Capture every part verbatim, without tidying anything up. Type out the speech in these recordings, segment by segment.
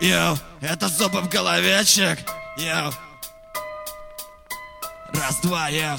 Йоу, это зубы в голове, чек. Йоу. Раз, два, йоу.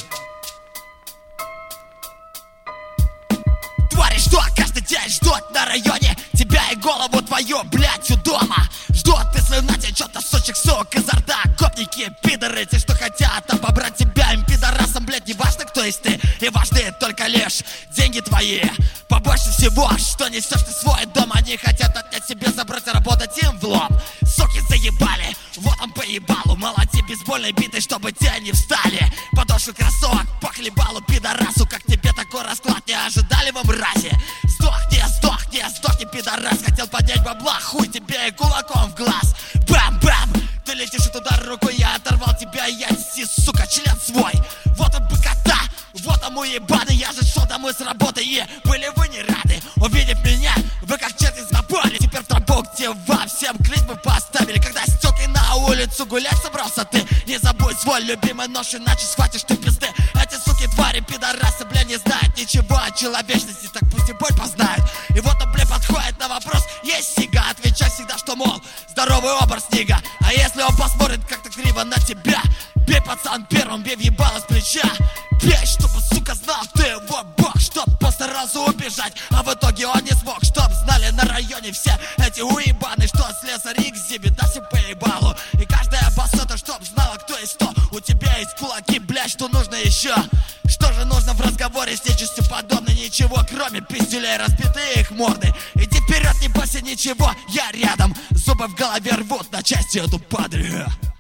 Твари, что каждый день ждут на районе тебя и голову твою, блять, у дома. Ждут ты слюна течет, а сучек, сук, изо рта. Гопники, пидоры, те, что хотят обобрать тебя. Им, пидорасам, блять, не важно, кто есть ты. И важны только лишь деньги твои. Побольше всего, что несешь ты свой дом. Они хотят отнять себе, забрать, работать им в лоб. Суки заебали, вот он поебалу. Молоти бейсбольной битой, чтобы те не встали. Подошвы кроссовок по хлебалу, пидорасу. Как тебе такой расклад не ожидали во мразе? Сдохни, сдохни, сдохни, пидорас. Хотел поднять бабла, хуй тебе и кулаком в глаз. Бам-бам, ты летишь от удара рукой. Я оторвал тебя, и я неси, сука, член свой. Вот он быкота, вот он мой ебаный. Я же шел домой с работы, и были вы не рады. Увидев меня, вы как черти забыли. Теперь в тропу, где вам всем клизмы поставили. Когда с тёлкой на улицу гулять собрался ты, не забудь свой любимый нож, иначе схватишь ты пизды. Эти суки, твари, пидорасы, бля, не знают ничего о человечности. Так пусть и боль познают. И вот он, бля, подходит на вопрос: есть сига? Отвечай всегда, что, мол, здоровый образ нига. А если он посмотрит как-то криво на тебя, бей, пацан, первым, бей в ебало с плеча. Бей, чтобы, сука, знал ты его бог, чтоб постарался убежать, а в итоге он не смог. Чтоб знали на районе все эти уебаны, что слесарь экзибит, да все поебалу. И каждая басота, чтоб знала, кто есть кто. У тебя есть кулаки, блядь, что нужно еще? Что же нужно в разговоре с нечистью подобной? Ничего, кроме пиздюлей, разбитые их морды. Иди вперед, не бойся ничего, я рядом. Зубы в голове рвут на части эту падрию.